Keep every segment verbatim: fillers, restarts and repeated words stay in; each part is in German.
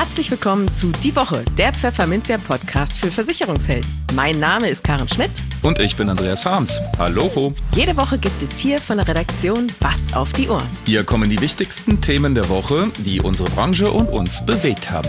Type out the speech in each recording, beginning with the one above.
Herzlich willkommen zu Die Woche, der Pfefferminzia Podcast für Versicherungshelden. Mein Name ist Karen Schmidt. Und ich bin Andreas Harms. Hallo. Jede Woche gibt es hier von der Redaktion was auf die Ohren. Hier kommen die wichtigsten Themen der Woche, die unsere Branche und uns bewegt haben.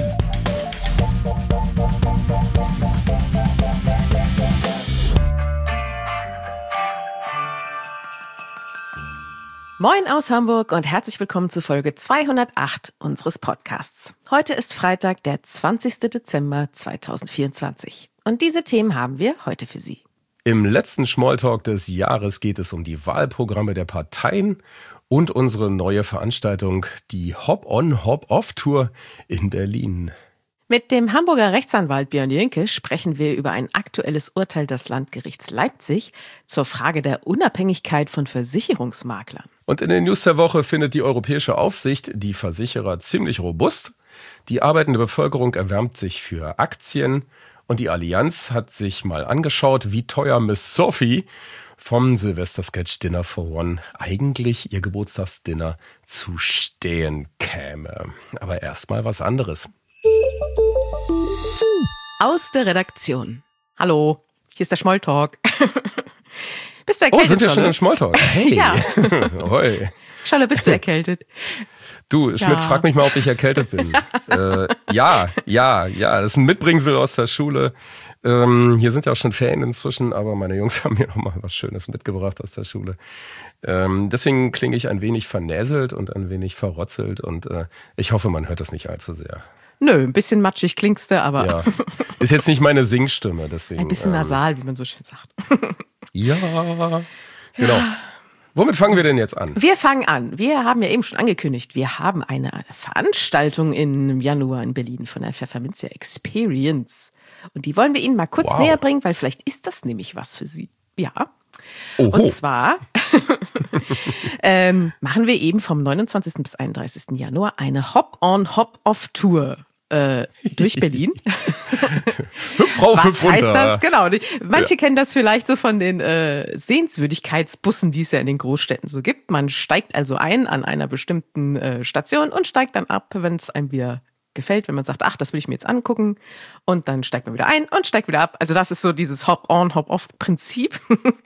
Moin aus Hamburg und herzlich willkommen zu Folge zweihundertacht unseres Podcasts. Heute ist Freitag, der zwanzigster Dezember zweitausendvierundzwanzig. Und diese Themen haben wir heute für Sie. Im letzten Smalltalk des Jahres geht es um die Wahlprogramme der Parteien und unsere neue Veranstaltung, die Hop-on, Hop-off-Tour in Berlin. Mit dem Hamburger Rechtsanwalt Björn Jönke sprechen wir über ein aktuelles Urteil des Landgerichts Leipzig zur Frage der Unabhängigkeit von Versicherungsmaklern. Und in den News der Woche findet die europäische Aufsicht die Versicherer ziemlich robust. Die arbeitende Bevölkerung erwärmt sich für Aktien. Und die Allianz hat sich mal angeschaut, wie teuer Miss Sophie vom Silvester-Sketch Dinner for One eigentlich ihr Geburtstagsdinner zu stehen käme. Aber erstmal was anderes. Aus der Redaktion. Hallo, hier ist der Smalltalk. Bist du erkältet? Oh, sind wir schon im Smalltalk? Hey. Ja. Hoi. Scholle, bist du erkältet? Du, Schmidt, ja. Frag mich mal, ob ich erkältet bin. äh, ja, ja, ja, das ist ein Mitbringsel aus der Schule. Ähm, hier sind ja auch schon Ferien inzwischen, aber meine Jungs haben mir noch mal was Schönes mitgebracht aus der Schule. Ähm, deswegen klinge ich ein wenig vernäselt und ein wenig verrotzelt und äh, ich hoffe, man hört das nicht allzu sehr. Nö, ein bisschen matschig klingst du, aber... Ja. Ist jetzt nicht meine Singstimme, deswegen... Ein bisschen ähm, nasal, wie man so schön sagt. Ja, genau. Womit fangen wir denn jetzt an? Wir fangen an. Wir haben ja eben schon angekündigt, wir haben eine Veranstaltung im Januar in Berlin von der Pfefferminzia Experience. Und die wollen wir Ihnen mal kurz Wow. näher bringen, weil vielleicht ist das nämlich was für Sie. Ja. Oho. Und zwar ähm, machen wir eben vom neunundzwanzigsten bis einunddreißigsten Januar eine Hop-on-Hop-off-Tour äh, durch Berlin. Hüpf rauf, Was hüpf runter. heißt das? Genau. Manche Ja. kennen das vielleicht so von den äh, Sehenswürdigkeitsbussen, die es ja in den Großstädten so gibt. Man steigt also ein an einer bestimmten äh, Station und steigt dann ab, wenn es einem wieder gefällt, wenn man sagt, ach, das will ich mir jetzt angucken. Und dann steigt man wieder ein und steigt wieder ab. Also das ist so dieses Hop-on, Hop-off-Prinzip.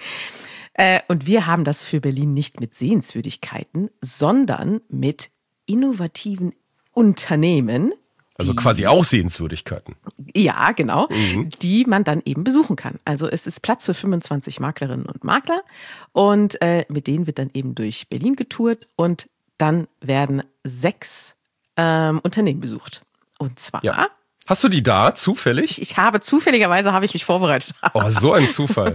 äh, und wir haben das für Berlin nicht mit Sehenswürdigkeiten, sondern mit innovativen Unternehmen. Also quasi auch Sehenswürdigkeiten. Ja, genau, Mhm. die man dann eben besuchen kann. Also es ist Platz für fünfundzwanzig Maklerinnen und Makler und äh, mit denen wird dann eben durch Berlin getourt und dann werden sechs ähm, Unternehmen besucht. Und zwar, Ja. Hast du die da, zufällig? ich habe zufälligerweise habe ich mich vorbereitet. Oh, so ein Zufall.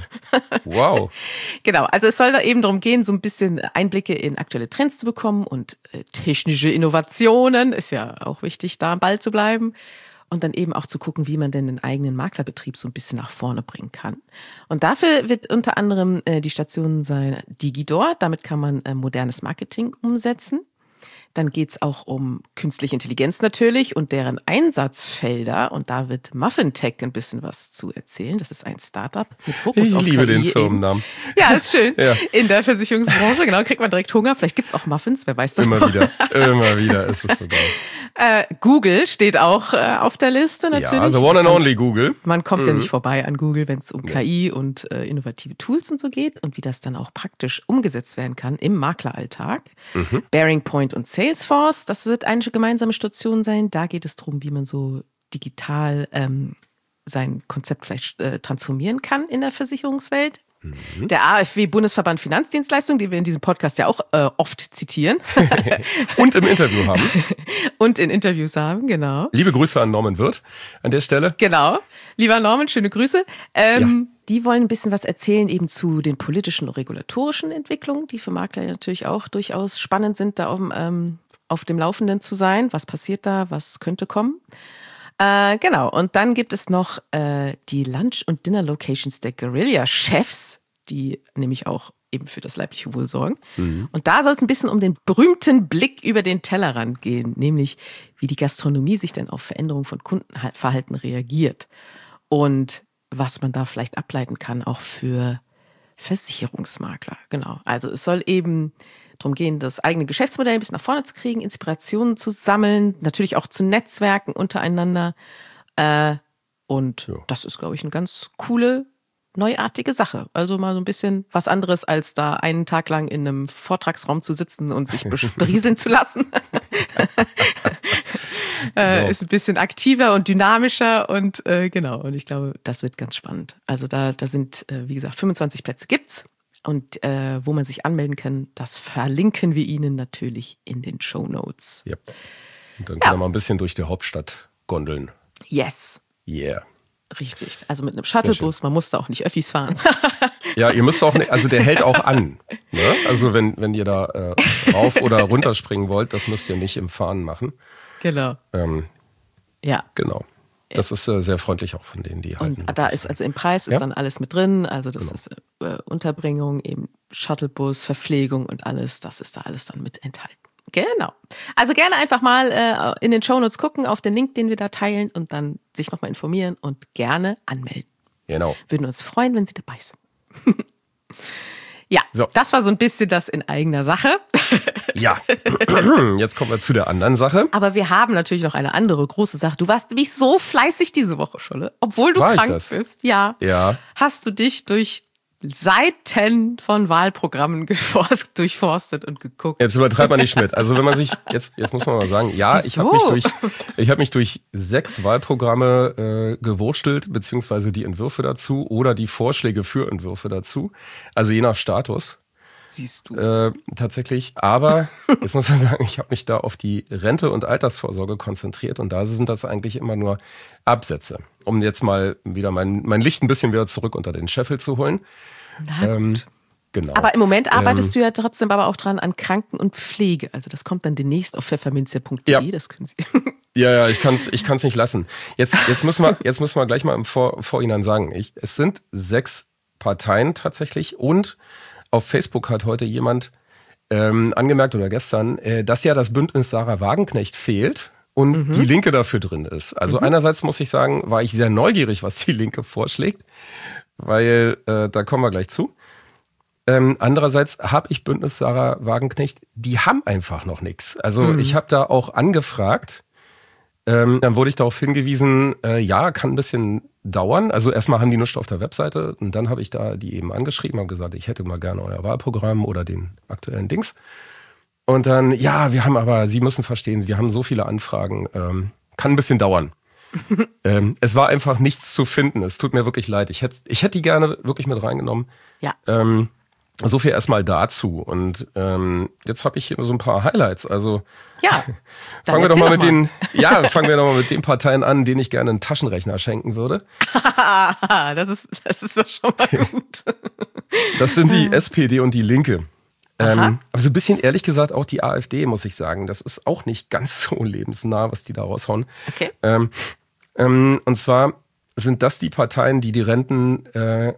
Wow. Genau, also es soll da eben darum gehen, so ein bisschen Einblicke in aktuelle Trends zu bekommen und äh, technische Innovationen, ist ja auch wichtig, da am Ball zu bleiben. Und dann eben auch zu gucken, wie man denn den eigenen Maklerbetrieb so ein bisschen nach vorne bringen kann. Und dafür wird unter anderem äh, die Station sein Digidor, damit kann man äh, modernes Marketing umsetzen. Dann geht's auch um künstliche Intelligenz natürlich und deren Einsatzfelder. Und da wird Muffintech ein bisschen was zu erzählen. Das ist ein Startup mit Fokus Ich auf liebe K I den Firmennamen. Eben. Ja, ist schön. Ja. In der Versicherungsbranche, genau, kriegt man direkt Hunger. Vielleicht gibt's auch Muffins, wer weiß das Immer noch. wieder, immer wieder ist es so geil. Äh, Google steht auch äh, auf der Liste natürlich. Ja, the one and only Google. Man kommt Mhm. ja nicht vorbei an Google, wenn es um K I und äh, innovative Tools und so geht und wie das dann auch praktisch umgesetzt werden kann im Makleralltag. Mhm. Bearing Point und Salesforce, das wird eine gemeinsame Station sein. Da geht es darum, wie man so digital ähm, sein Konzept vielleicht äh, transformieren kann in der Versicherungswelt. Mhm. Der A F W Bundesverband Finanzdienstleistung, den wir in diesem Podcast ja auch äh, oft zitieren. Und im Interview haben. Und in Interviews haben, genau. Liebe Grüße an Norman Wirth an der Stelle. Genau. Lieber Norman, schöne Grüße. Ähm, ja. Die wollen ein bisschen was erzählen eben zu den politischen und regulatorischen Entwicklungen, die für Makler natürlich auch durchaus spannend sind, da auf, ähm, auf dem Laufenden zu sein. Was passiert da? Was könnte kommen? Äh, genau. Und dann gibt es noch äh, die Lunch- und Dinner-Locations der Guerilla-Chefs, die nämlich auch eben für das leibliche Wohl sorgen. Mhm. Und da soll es ein bisschen um den berühmten Blick über den Tellerrand gehen, nämlich wie die Gastronomie sich denn auf Veränderungen von Kundenverhalten reagiert und was man da vielleicht ableiten kann, auch für Versicherungsmakler. Genau. Also es soll eben darum gehen, das eigene Geschäftsmodell ein bisschen nach vorne zu kriegen, Inspirationen zu sammeln, natürlich auch zu netzwerken untereinander. Äh, und ja. das ist, glaube ich, eine ganz coole, neuartige Sache. Also mal so ein bisschen was anderes, als da einen Tag lang in einem Vortragsraum zu sitzen und sich berieseln zu lassen. äh, ist ein bisschen aktiver und dynamischer und äh, genau. Und ich glaube, das wird ganz spannend. Also da, da sind, äh, wie gesagt, fünfundzwanzig Plätze gibt's. Und äh, wo man sich anmelden kann, das verlinken wir Ihnen natürlich in den Shownotes. Ja. Und dann ja. kann man mal ein bisschen durch die Hauptstadt gondeln. Yes. Yeah. Richtig. Also mit einem Shuttlebus, man muss da auch nicht Öffis fahren. Ja, ihr müsst auch nicht, also der hält auch an. Ne? Also wenn, wenn ihr da äh, rauf oder runterspringen wollt, das müsst ihr nicht im Fahren machen. Genau. Ähm, ja. Genau. Das ist äh, sehr freundlich auch von denen, die halten. Und da ist also im Preis ist ja? dann alles mit drin. Also das genau. ist äh, Unterbringung, eben Shuttlebus, Verpflegung und alles. Das ist da alles dann mit enthalten. Genau. Also gerne einfach mal äh, in den Shownotes gucken, auf den Link, den wir da teilen und dann sich nochmal informieren und gerne anmelden. Genau. Würden uns freuen, wenn Sie dabei sind. Ja, so. Das war so ein bisschen das in eigener Sache. Ja, jetzt kommen wir zu der anderen Sache. Aber wir haben natürlich noch eine andere große Sache. Du warst nämlich so fleißig diese Woche, Scholle. Obwohl du war krank bist. Ja. Ja. Hast du dich durch Seiten von Wahlprogrammen geforst, durchforstet und geguckt. Jetzt übertreibt man nicht mit. Also wenn man sich, jetzt, jetzt muss man mal sagen, ja, Wieso? ich habe mich durch, ich habe mich durch sechs Wahlprogramme äh, gewurstelt, beziehungsweise die Entwürfe dazu oder die Vorschläge für Entwürfe dazu. Also je nach Status. Siehst du. Äh, tatsächlich. Aber jetzt muss man sagen, ich habe mich da auf die Rente und Altersvorsorge konzentriert und da sind das eigentlich immer nur Absätze. Um jetzt mal wieder mein, mein Licht ein bisschen wieder zurück unter den Scheffel zu holen. Na gut. Ähm, genau. Aber im Moment arbeitest ähm, du ja trotzdem aber auch dran an Kranken- und Pflege. Also das kommt dann demnächst auf pfefferminzia punkt de. Ja. Das können Sie. Ja, ja, ich kann's, ich kann's nicht lassen. Jetzt, jetzt müssen wir, jetzt müssen wir gleich mal im Vor, Vorhinein sagen. Ich, es sind sechs Parteien tatsächlich und auf Facebook hat heute jemand ähm, angemerkt oder gestern, äh, dass ja das Bündnis Sarah Wagenknecht fehlt und mhm. die Linke dafür drin ist. Also mhm. einerseits muss ich sagen, war ich sehr neugierig, was die Linke vorschlägt, weil äh, da kommen wir gleich zu. Ähm, andererseits habe ich Bündnis Sarah Wagenknecht, die haben einfach noch nichts. Also mhm. ich habe da auch angefragt, ähm, dann wurde ich darauf hingewiesen, äh, ja, kann ein bisschen dauern. Also erstmal haben die nichts auf der Webseite und dann habe ich da die eben angeschrieben, habe gesagt, ich hätte mal gerne euer Wahlprogramm oder den aktuellen Dings. Und dann, ja, wir haben aber, Sie müssen verstehen, wir haben so viele Anfragen, ähm, kann ein bisschen dauern. ähm, es war einfach nichts zu finden, es tut mir wirklich leid. Ich hätte ich hätte die gerne wirklich mit reingenommen. Ja. Ähm, so viel erstmal dazu. Und ähm, jetzt habe ich hier so ein paar Highlights. Also ja, fangen wir doch mal mit mal. den, ja, fangen wir doch mal mit den Parteien an, denen ich gerne einen Taschenrechner schenken würde. das ist, das ist doch schon mal gut. Das sind die S P D und die Linke. Ähm, also ein bisschen ehrlich gesagt auch die AfD, muss ich sagen. Das ist auch nicht ganz so lebensnah, was die da raushauen. Okay. Ähm, ähm, und zwar sind das die Parteien, die die Renten, äh,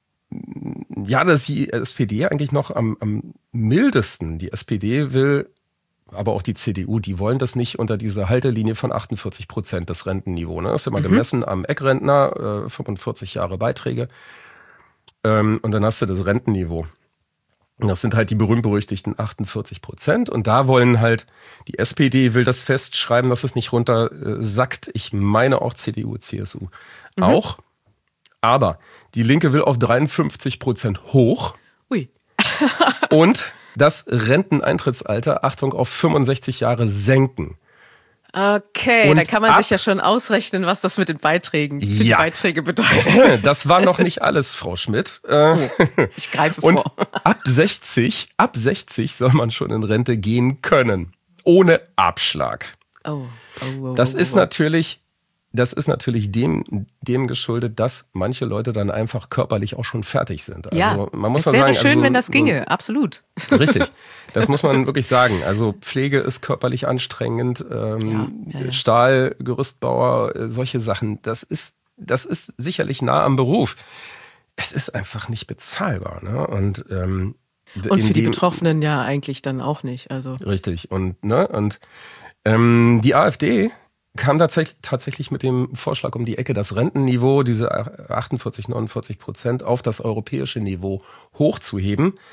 ja, das ist die S P D eigentlich noch am, am mildesten. Die S P D will, aber auch die C D U, die wollen das nicht unter dieser Haltelinie von achtundvierzig Prozent des Rentenniveau. Ne? Das ist immer mhm. gemessen am Eckrentner, äh, fünfundvierzig Jahre Beiträge. Ähm, und dann hast du das Rentenniveau. Und das sind halt die berühmt-berüchtigten achtundvierzig Prozent. Und da wollen halt, die S P D will das festschreiben, dass es nicht runter äh, sackt. Ich meine auch C D U, C S U mhm. auch. Aber die Linke will auf dreiundfünfzig Prozent hoch. Ui. Und das Renteneintrittsalter, Achtung, auf fünfundsechzig Jahre senken. Okay, und da kann man sich ja schon ausrechnen, was das mit den Beiträgen für ja. die Beiträge bedeutet. Das war noch nicht alles, Frau Schmidt. Oh, ich greife und vor. ab sechzig, ab sechzig soll man schon in Rente gehen können. Ohne Abschlag. Oh, oh, oh, das oh, ist oh. natürlich, das ist natürlich dem, dem geschuldet, dass manche Leute dann einfach körperlich auch schon fertig sind. Also ja, man muss es mal wäre sagen, schön, also, wenn das ginge, so, absolut. Richtig, das muss man wirklich sagen. Also Pflege ist körperlich anstrengend, ähm, ja, ja, ja. Stahl, Gerüstbauer, solche Sachen, das ist, das ist sicherlich nah am Beruf. Es ist einfach nicht bezahlbar. Ne? Und, ähm, und für die dem, Betroffenen ja eigentlich dann auch nicht. Also. Richtig, und, ne, und ähm, die AfD kam tatsächlich, tatsächlich mit dem Vorschlag um die Ecke, das Rentenniveau, diese achtundvierzig, neunundvierzig Prozent, auf das europäische Niveau hochzuheben.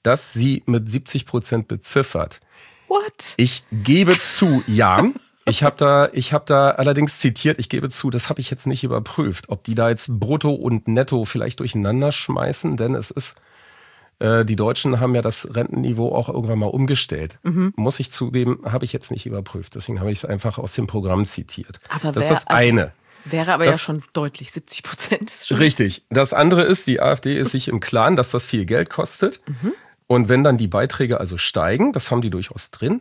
dass sie mit siebzig Prozent beziffert. What? Ich gebe zu, ja. Ich habe da, ich habe da allerdings zitiert, ich gebe zu, das habe ich jetzt nicht überprüft, ob die da jetzt Brutto und Netto vielleicht durcheinander schmeißen, denn es ist, äh, die Deutschen haben ja das Rentenniveau auch irgendwann mal umgestellt. Mhm. Muss ich zugeben, habe ich jetzt nicht überprüft, deswegen habe ich es einfach aus dem Programm zitiert. Aber das wär, ist das eine. Also wäre aber das, ja schon deutlich, siebzig Prozent. Richtig. Das andere ist, die AfD ist sich im Klaren, dass das viel Geld kostet. Mhm. Und wenn dann die Beiträge also steigen, das haben die durchaus drin,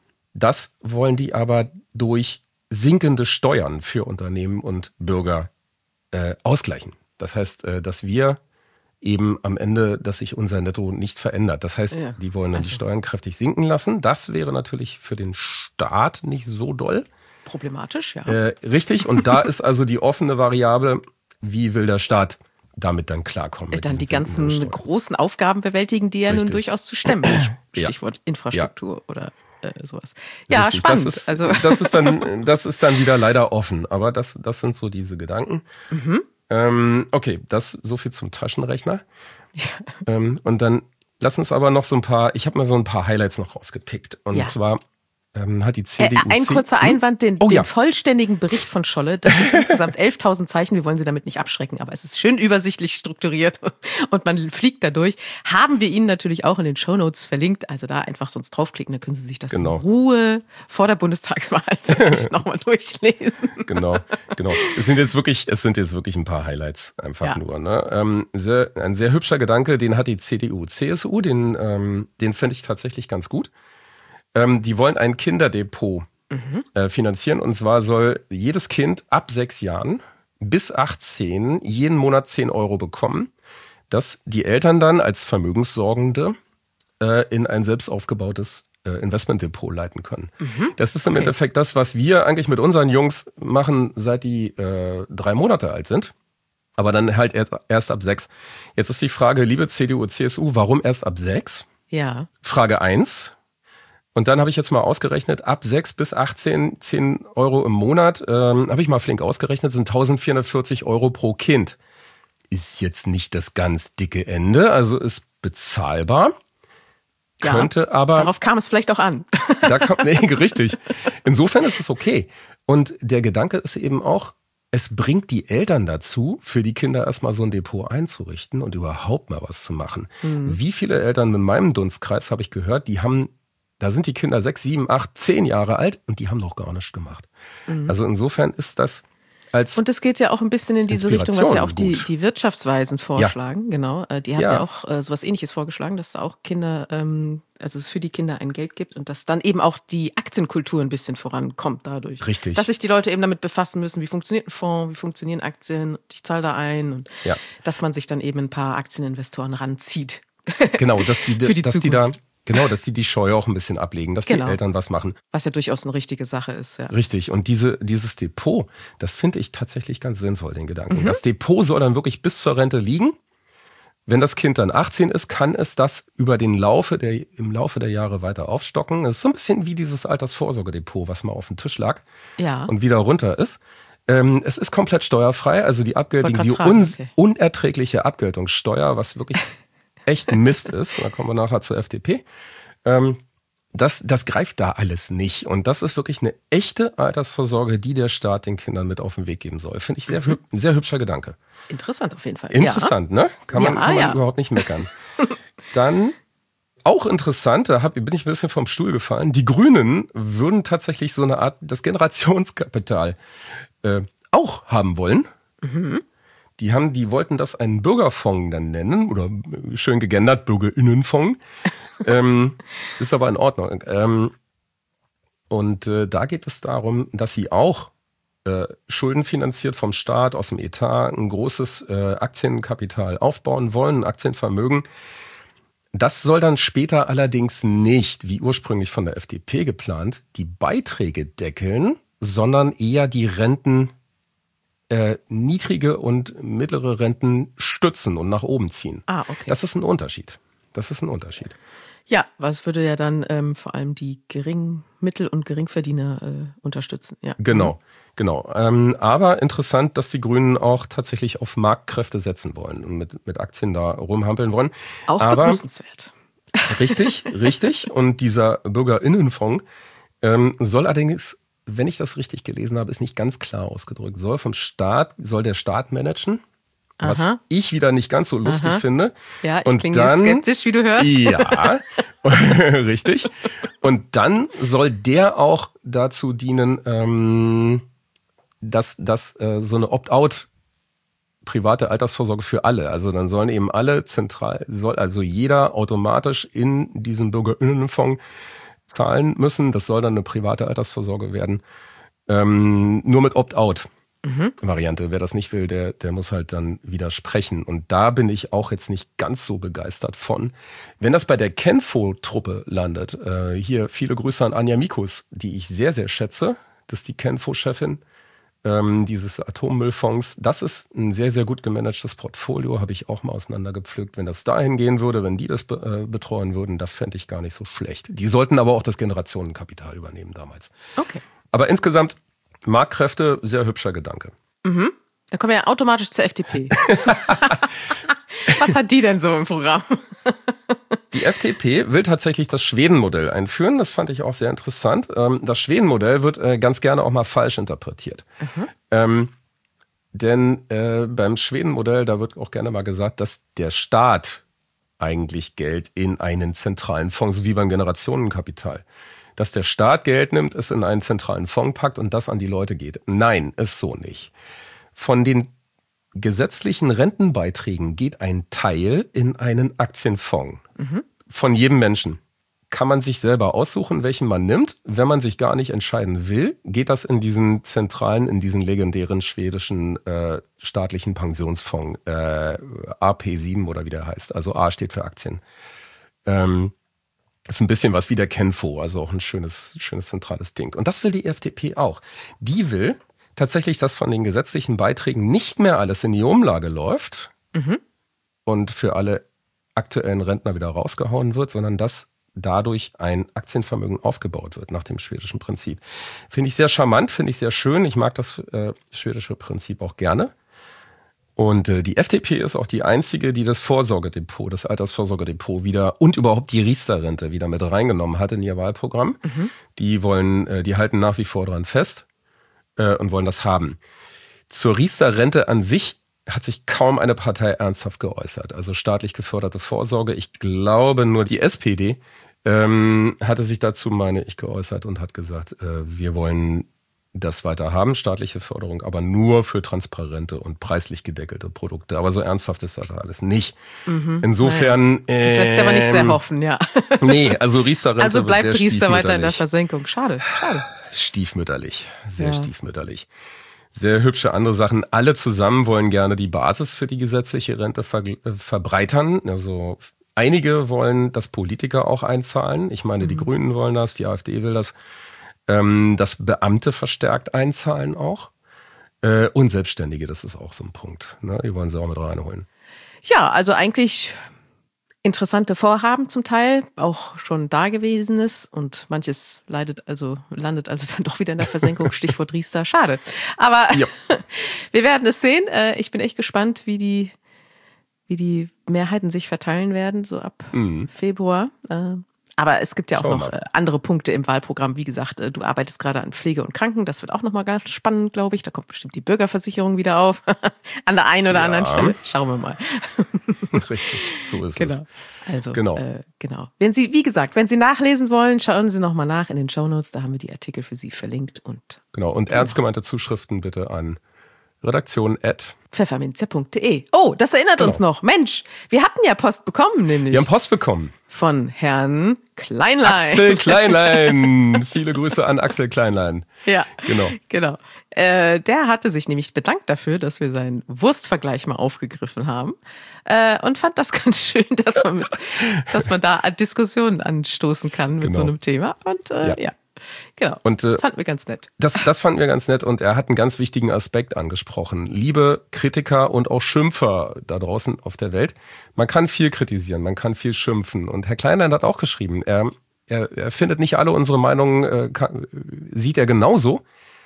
das wollen die aber durch sinkende Steuern für Unternehmen und Bürger äh, ausgleichen. Das heißt, äh, dass wir eben am Ende, dass sich unser Netto nicht verändert. Das heißt, ja, die wollen dann also die Steuern kräftig sinken lassen. Das wäre natürlich für den Staat nicht so doll. Problematisch, ja. Äh, richtig, und da ist also die offene Variable, wie will der Staat damit dann klarkommen? Dann die ganzen großen Aufgaben bewältigen, die ja Richtig. nun durchaus zu stemmen. Stichwort ja. Infrastruktur ja. oder äh, sowas. Ja, Richtig. spannend. Das ist, also. das, ist dann, das ist dann wieder leider offen, aber das, das sind so diese Gedanken. Mhm. Ähm, okay, das so viel zum Taschenrechner. Ja. Ähm, und dann lass uns aber noch so ein paar, ich habe mal so ein paar Highlights noch rausgepickt. Und ja. zwar ähm, hat die C D U... Äh, ein kurzer Einwand, den, oh, den ja. vollständigen Bericht von Scholle, das sind insgesamt elftausend Zeichen, wir wollen Sie damit nicht abschrecken, aber es ist schön übersichtlich strukturiert und man fliegt da durch. Haben wir Ihnen natürlich auch in den Shownotes verlinkt, also da einfach sonst draufklicken, dann können Sie sich das genau. in Ruhe vor der Bundestagswahl vielleicht nochmal durchlesen. Genau, genau. Es sind jetzt wirklich, es sind jetzt wirklich ein paar Highlights einfach ja. nur. Ne? Ähm, sehr, ein sehr hübscher Gedanke, den hat die C D U, C S U, den, ähm, den finde ich tatsächlich ganz gut. Ähm, die wollen ein Kinderdepot mhm. äh, finanzieren. Und zwar soll jedes Kind ab sechs Jahren bis achtzehn jeden Monat zehn Euro bekommen, das die Eltern dann als Vermögenssorgende äh, in ein selbst aufgebautes äh, Investmentdepot leiten können. Mhm. Das ist im okay. Endeffekt das, was wir eigentlich mit unseren Jungs machen, seit die äh, drei Monate alt sind. Aber dann halt erst, erst ab sechs. Jetzt ist die Frage, liebe C D U, C S U, warum erst ab sechs? Ja. Frage eins. Und dann habe ich jetzt mal ausgerechnet, ab sechs bis achtzehn, zehn Euro im Monat, ähm, habe ich mal flink ausgerechnet, sind eintausendvierhundertvierzig Euro pro Kind. Ist jetzt nicht das ganz dicke Ende, also ist bezahlbar. Ja, könnte aber... Darauf kam es vielleicht auch an. Da kam, nee, richtig. Insofern ist es okay. Und der Gedanke ist eben auch, es bringt die Eltern dazu, für die Kinder erstmal so ein Depot einzurichten und überhaupt mal was zu machen. Mhm. Wie viele Eltern in meinem Dunstkreis habe ich gehört, die haben... Da sind die Kinder sechs, sieben, acht, zehn Jahre alt und die haben noch gar nichts gemacht. Mhm. Also insofern ist das als Und es geht ja auch ein bisschen in diese Richtung, was ja auch die, die Wirtschaftsweisen vorschlagen. Ja. Genau, die haben ja, ja auch äh, sowas Ähnliches vorgeschlagen, dass es auch Kinder, ähm, also es für die Kinder ein Geld gibt und dass dann eben auch die Aktienkultur ein bisschen vorankommt dadurch. Richtig. Dass sich die Leute eben damit befassen müssen, wie funktioniert ein Fonds, wie funktionieren Aktien, ich zahle da ein und ja. dass man sich dann eben ein paar Aktieninvestoren ranzieht. Genau, dass die, für die dass die da Genau, dass die die Scheu auch ein bisschen ablegen, dass genau. die Eltern was machen. Was ja durchaus eine richtige Sache ist. Ja. Richtig. Und diese, dieses Depot, das finde ich tatsächlich ganz sinnvoll, den Gedanken. Mhm. Das Depot soll dann wirklich bis zur Rente liegen. Wenn das Kind dann achtzehn ist, kann es das über den Laufe der, im Laufe der Jahre weiter aufstocken. Das ist so ein bisschen wie dieses Altersvorsorgedepot, was mal auf dem Tisch lag ja. und wieder runter ist. Ähm, es ist komplett steuerfrei, also die Abgeltung, die un, unerträgliche Abgeltungssteuer, was wirklich echt ein Mist ist, da kommen wir nachher zur F D P, ähm, das, das greift da alles nicht. Und das ist wirklich eine echte Altersvorsorge, die der Staat den Kindern mit auf den Weg geben soll. Finde ich sehr, mhm. sehr hübscher Gedanke. Interessant auf jeden Fall. Interessant, ja. ne? Kann man, ja, kann man ja. überhaupt nicht meckern. Dann auch interessant, da hab, bin ich ein bisschen vom Stuhl gefallen, die Grünen würden tatsächlich so eine Art, das Generationskapital äh, auch haben wollen. Mhm. Die haben, die wollten das einen Bürgerfonds dann nennen oder schön gegendert, BürgerInnenfonds. ähm, ist aber in Ordnung. Ähm, und äh, da geht es darum, dass sie auch äh, schuldenfinanziert vom Staat aus dem Etat ein großes äh, Aktienkapital aufbauen wollen, ein Aktienvermögen. Das soll dann später allerdings nicht, wie ursprünglich von der F D P geplant, die Beiträge deckeln, sondern eher die Renten Äh, niedrige und mittlere Renten stützen und nach oben ziehen. Ah, okay. Das ist ein Unterschied. Das ist ein Unterschied. Ja, was würde ja dann ähm, vor allem die Gering-, Mittel- und Geringverdiener äh, unterstützen. Ja. Genau, mhm. genau. Ähm, aber interessant, dass die Grünen auch tatsächlich auf Marktkräfte setzen wollen und mit, mit Aktien da rumhampeln wollen. Auch aber, begrüßenswert. Richtig, richtig. Und dieser BürgerInnenfonds ähm, soll allerdings, wenn ich das richtig gelesen habe, ist nicht ganz klar ausgedrückt, soll vom Staat, soll der Staat managen, was Aha. ich wieder nicht ganz so lustig Aha. finde. Ja, ich und klinge dann, skeptisch, wie du hörst. Ja, richtig. Und dann soll der auch dazu dienen, ähm, dass, dass äh, so eine Opt-out private Altersvorsorge für alle. Also dann sollen eben alle zentral, soll also jeder automatisch in diesen BürgerInnenfonds zahlen müssen. Das soll dann eine private Altersvorsorge werden. Ähm, nur mit Opt-out-Variante. Mhm. Wer das nicht will, der, der muss halt dann widersprechen. Und da bin ich auch jetzt nicht ganz so begeistert von. Wenn das bei der Kenfo-Truppe landet, äh, hier viele Grüße an Anja Mikus, die ich sehr, sehr schätze. Das ist die Kenfo-Chefin ähm, dieses Atommüllfonds. Das ist ein sehr, sehr gut gemanagtes Portfolio, habe ich auch mal auseinandergepflückt. Wenn das dahin gehen würde, wenn die das be- äh, betreuen würden, das fände ich gar nicht so schlecht. Die sollten aber auch das Generationenkapital übernehmen damals. Okay. Aber insgesamt Marktkräfte, sehr hübscher Gedanke. Mhm. Da kommen wir ja automatisch zur F D P. Was hat die denn so im Programm? Die F D P will tatsächlich das Schweden-Modell einführen. Das fand ich auch sehr interessant. Das Schweden-Modell wird ganz gerne auch mal falsch interpretiert. Mhm. Ähm, denn äh, beim Schweden-Modell, da wird auch gerne mal gesagt, dass der Staat eigentlich Geld in einen zentralen Fonds, so wie beim Generationenkapital, dass der Staat Geld nimmt, es in einen zentralen Fonds packt und das an die Leute geht. Nein, ist so nicht. Von den gesetzlichen Rentenbeiträgen geht ein Teil in einen Aktienfonds. Mhm. Von jedem Menschen. Kann man sich selber aussuchen, welchen man nimmt. Wenn man sich gar nicht entscheiden will, geht das in diesen zentralen, in diesen legendären schwedischen äh, staatlichen Pensionsfonds, äh, A P sieben oder wie der heißt. Also A steht für Aktien. Ähm, ist ein bisschen was wie der Kenfo, also auch ein schönes, schönes zentrales Ding. Und das will die F D P auch. Die will tatsächlich, dass von den gesetzlichen Beiträgen nicht mehr alles in die Umlage läuft mhm. und für alle aktuellen Rentner wieder rausgehauen wird, sondern dass dadurch ein Aktienvermögen aufgebaut wird nach dem schwedischen Prinzip. Finde ich sehr charmant, finde ich sehr schön. Ich mag das äh, schwedische Prinzip auch gerne. Und äh, die F D P ist auch die einzige, die das Vorsorgedepot, das Altersvorsorgedepot wieder und überhaupt die Riester-Rente wieder mit reingenommen hat in ihr Wahlprogramm. Mhm. Die wollen, äh, die halten nach wie vor dran fest äh, und wollen das haben. Zur Riester-Rente an sich hat sich kaum eine Partei ernsthaft geäußert. Also staatlich geförderte Vorsorge. Ich glaube, nur die S P D ähm, hatte sich dazu, meine ich, geäußert und hat gesagt, äh, wir wollen das weiter haben, staatliche Förderung, aber nur für transparente und preislich gedeckelte Produkte. Aber so ernsthaft ist das alles nicht. Mhm. Insofern... Naja. Das lässt ähm, aber nicht sehr hoffen, ja. Nee, also Riester-Rente Also bleibt wird sehr Riester weiter in der Versenkung. Schade, schade. Stiefmütterlich, sehr ja. stiefmütterlich. Sehr hübsche andere Sachen. Alle zusammen wollen gerne die Basis für die gesetzliche Rente ver- äh, verbreitern. Also einige wollen, dass Politiker auch einzahlen. Ich meine, mhm. die Grünen wollen das, die AfD will das. Ähm, dass Beamte verstärkt einzahlen auch. Äh, und Selbstständige, das ist auch so ein Punkt. Ne? Die wollen sie auch mit reinholen. Ja, also eigentlich interessante Vorhaben zum Teil, auch schon Dagewesenes und manches leidet also, landet also dann doch wieder in der Versenkung, Stichwort Riester, schade. Aber ja. Wir werden es sehen. Ich bin echt gespannt, wie die, wie die Mehrheiten sich verteilen werden, so ab mhm. Februar. Aber es gibt ja auch Schau noch mal. andere Punkte im Wahlprogramm. Wie gesagt, du arbeitest gerade an Pflege und Kranken. Das wird auch nochmal ganz spannend, glaube ich. Da kommt bestimmt die Bürgerversicherung wieder auf. An der einen oder ja. anderen Stelle. Schauen wir mal. Richtig, so ist genau. es. Also, genau. Äh, genau. Wenn Sie, wie gesagt, wenn Sie nachlesen wollen, schauen Sie nochmal nach in den Shownotes. Da haben wir die Artikel für Sie verlinkt. Und, genau. Und genau. ernst gemeinte Zuschriften bitte an redaktion at pfefferminzia punkt de. Oh, das erinnert genau. uns noch. Mensch, wir hatten ja Post bekommen, nämlich. Wir haben Post bekommen. Von Herrn Kleinlein. Axel Kleinlein. Viele Grüße an Axel Kleinlein. Ja, genau. genau. Äh, der hatte sich nämlich bedankt dafür, dass wir seinen Wurstvergleich mal aufgegriffen haben. Äh, und fand das ganz schön, dass man, mit, dass man da Diskussionen anstoßen kann mit genau. so einem Thema. Und äh, ja. ja. Genau, und, äh, das fanden wir ganz nett. Das, das fanden wir ganz nett und er hat einen ganz wichtigen Aspekt angesprochen. Liebe Kritiker und auch Schimpfer da draußen auf der Welt, man kann viel kritisieren, man kann viel schimpfen. Und Herr Kleinlein hat auch geschrieben, er, er, er findet nicht alle unsere Meinungen, äh, kann, sieht er genauso,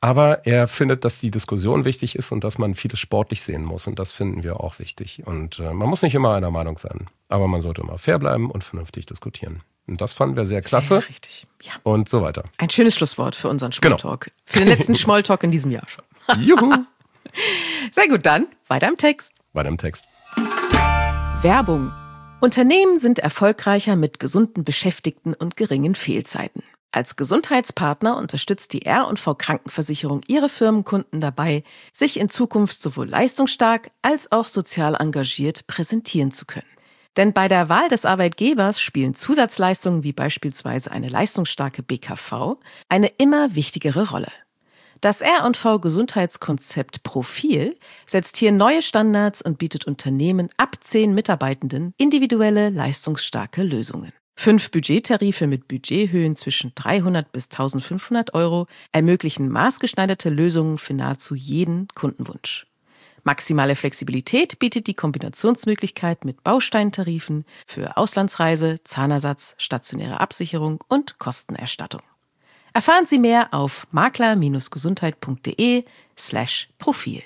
Aber er findet, dass die Diskussion wichtig ist und dass man vieles sportlich sehen muss. Und das finden wir auch wichtig. Und äh, man muss nicht immer einer Meinung sein. Aber man sollte immer fair bleiben und vernünftig diskutieren. Und das fanden wir sehr klasse. Sehr richtig, ja. Und so weiter. Ein schönes Schlusswort für unseren Smalltalk. Genau. Für den letzten Smalltalk in diesem Jahr schon. Juhu. Sehr gut, dann weiter im Text. Weiter im Text. Werbung. Unternehmen sind erfolgreicher mit gesunden Beschäftigten und geringen Fehlzeiten. Als Gesundheitspartner unterstützt die R und V Krankenversicherung ihre Firmenkunden dabei, sich in Zukunft sowohl leistungsstark als auch sozial engagiert präsentieren zu können. Denn bei der Wahl des Arbeitgebers spielen Zusatzleistungen wie beispielsweise eine leistungsstarke B K V eine immer wichtigere Rolle. Das R und V Gesundheitskonzept Profil setzt hier neue Standards und bietet Unternehmen ab zehn Mitarbeitenden individuelle, leistungsstarke Lösungen. Fünf Budgettarife mit Budgethöhen zwischen dreihundert bis eintausendfünfhundert Euro ermöglichen maßgeschneiderte Lösungen für nahezu jeden Kundenwunsch. Maximale Flexibilität bietet die Kombinationsmöglichkeit mit Bausteintarifen für Auslandsreise, Zahnersatz, stationäre Absicherung und Kostenerstattung. Erfahren Sie mehr auf makler-gesundheit.de slash Profil.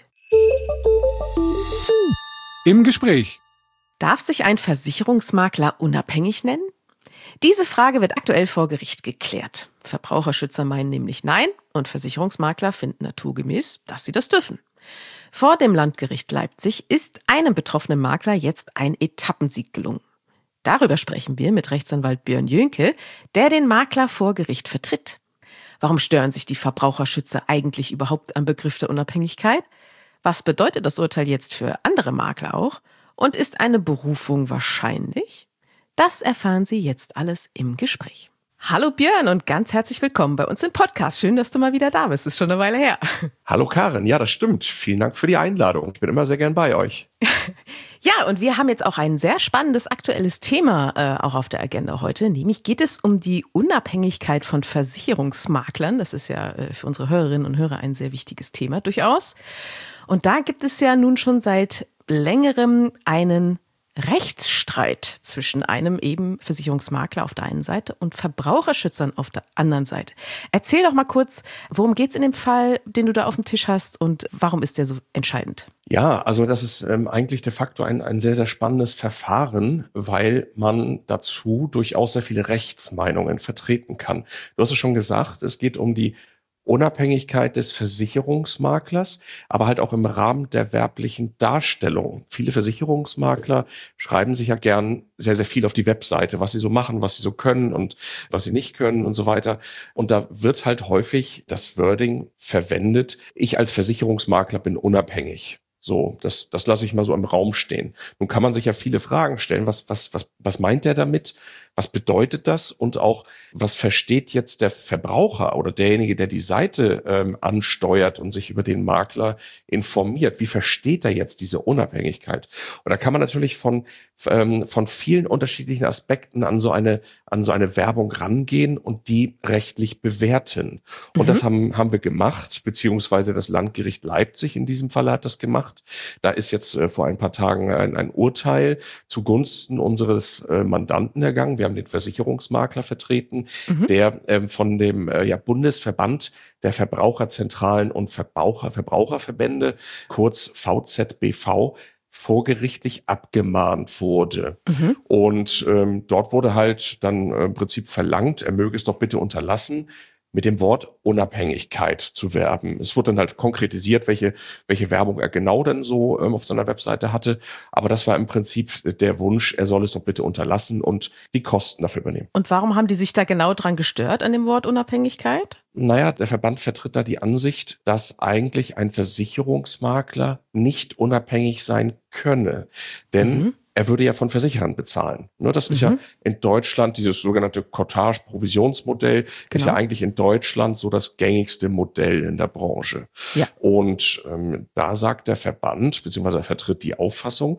Im Gespräch. Darf sich ein Versicherungsmakler unabhängig nennen? Diese Frage wird aktuell vor Gericht geklärt. Verbraucherschützer meinen nämlich nein und Versicherungsmakler finden naturgemäß, dass sie das dürfen. Vor dem Landgericht Leipzig ist einem betroffenen Makler jetzt ein Etappensieg gelungen. Darüber sprechen wir mit Rechtsanwalt Björn Jönke, der den Makler vor Gericht vertritt. Warum stören sich die Verbraucherschützer eigentlich überhaupt am Begriff der Unabhängigkeit? Was bedeutet das Urteil jetzt für andere Makler auch? Und ist eine Berufung wahrscheinlich? Das erfahren Sie jetzt alles im Gespräch. Hallo Björn und ganz herzlich willkommen bei uns im Podcast. Schön, dass du mal wieder da bist. Ist schon eine Weile her. Hallo Karin, ja, das stimmt. Vielen Dank für die Einladung. Ich bin immer sehr gern bei euch. Ja, und wir haben jetzt auch ein sehr spannendes aktuelles Thema äh, auch auf der Agenda heute. Nämlich geht es um die Unabhängigkeit von Versicherungsmaklern. Das ist ja äh, für unsere Hörerinnen und Hörer ein sehr wichtiges Thema durchaus. Und da gibt es ja nun schon seit längerem einen Rechtsstreit zwischen einem eben Versicherungsmakler auf der einen Seite und Verbraucherschützern auf der anderen Seite. Erzähl doch mal kurz, worum geht's in dem Fall, den du da auf dem Tisch hast und warum ist der so entscheidend? Ja, also das ist ähm, eigentlich de facto ein, ein sehr, sehr spannendes Verfahren, weil man dazu durchaus sehr viele Rechtsmeinungen vertreten kann. Du hast es schon gesagt, es geht um die Unabhängigkeit des Versicherungsmaklers, aber halt auch im Rahmen der werblichen Darstellung. Viele Versicherungsmakler schreiben sich ja gern sehr, sehr viel auf die Webseite, was sie so machen, was sie so können und was sie nicht können und so weiter. Und da wird halt häufig das Wording verwendet, ich als Versicherungsmakler bin unabhängig. So, das, das lasse ich mal so im Raum stehen. Nun kann man sich ja viele Fragen stellen. Was, was, was, was meint der damit? Was bedeutet das? Und auch, was versteht jetzt der Verbraucher oder derjenige, der die Seite ähm, ansteuert und sich über den Makler informiert? Wie versteht er jetzt diese Unabhängigkeit? Und da kann man natürlich von, ähm, von vielen unterschiedlichen Aspekten an so eine, an so eine Werbung rangehen und die rechtlich bewerten. Und mhm. das haben, haben wir gemacht, beziehungsweise das Landgericht Leipzig in diesem Fall hat das gemacht. Da ist jetzt äh, vor ein paar Tagen ein, ein Urteil zugunsten unseres äh, Mandanten ergangen. Wir haben den Versicherungsmakler vertreten, mhm. der ähm, von dem äh, ja, Bundesverband der Verbraucherzentralen und Verbraucher, Verbraucherverbände, kurz V Z B V, vorgerichtlich abgemahnt wurde. Mhm. Und ähm, dort wurde halt dann äh, im Prinzip verlangt, er möge es doch bitte unterlassen, mit dem Wort Unabhängigkeit zu werben. Es wurde dann halt konkretisiert, welche welche Werbung er genau denn so ähm, auf seiner Webseite hatte. Aber das war im Prinzip der Wunsch, er soll es doch bitte unterlassen und die Kosten dafür übernehmen. Und warum haben die sich da genau dran gestört an dem Wort Unabhängigkeit? Naja, der Verband vertritt da die Ansicht, dass eigentlich ein Versicherungsmakler nicht unabhängig sein könne. Denn mhm. er würde ja von Versicherern bezahlen. Das ist mhm. ja in Deutschland, dieses sogenannte Cottage-Provisionsmodell, genau. ist ja eigentlich in Deutschland so das gängigste Modell in der Branche. Ja. Und ähm, da sagt der Verband, beziehungsweise er vertritt die Auffassung,